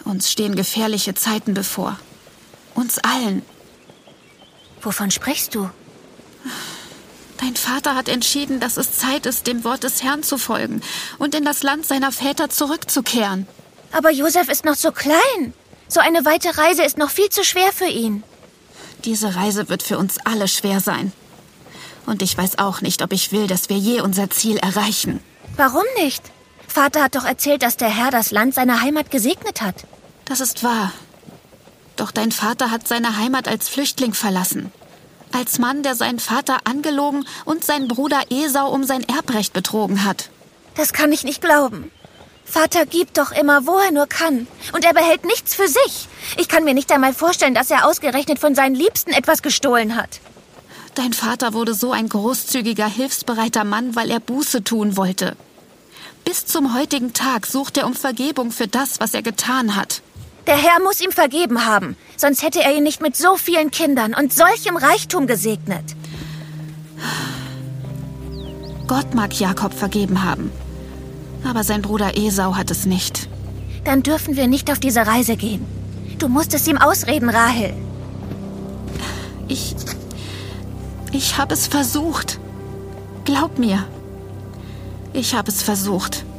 Uns stehen gefährliche Zeiten bevor. Uns allen. Wovon sprichst du? Dein Vater hat entschieden, dass es Zeit ist, dem Wort des Herrn zu folgen und in das Land seiner Väter zurückzukehren. Aber Josef ist noch so klein. So eine weite Reise ist noch viel zu schwer für ihn. Diese Reise wird für uns alle schwer sein. Und ich weiß auch nicht, ob ich will, dass wir je unser Ziel erreichen. Warum nicht? Vater hat doch erzählt, dass der Herr das Land seiner Heimat gesegnet hat. Das ist wahr. Doch dein Vater hat seine Heimat als Flüchtling verlassen. Als Mann, der seinen Vater angelogen und seinen Bruder Esau um sein Erbrecht betrogen hat. Das kann ich nicht glauben. Vater gibt doch immer, wo er nur kann. Und er behält nichts für sich. Ich kann mir nicht einmal vorstellen, dass er ausgerechnet von seinen Liebsten etwas gestohlen hat. Dein Vater wurde so ein großzügiger, hilfsbereiter Mann, weil er Buße tun wollte. Bis zum heutigen Tag sucht er um Vergebung für das, was er getan hat. Der Herr muss ihm vergeben haben. Sonst hätte er ihn nicht mit so vielen Kindern und solchem Reichtum gesegnet. Gott mag Jakob vergeben haben. Aber sein Bruder Esau hat es nicht. Dann dürfen wir nicht auf diese Reise gehen. Du musst es ihm ausreden, Rahel. Ich habe es versucht. Glaub mir. Ich habe es versucht.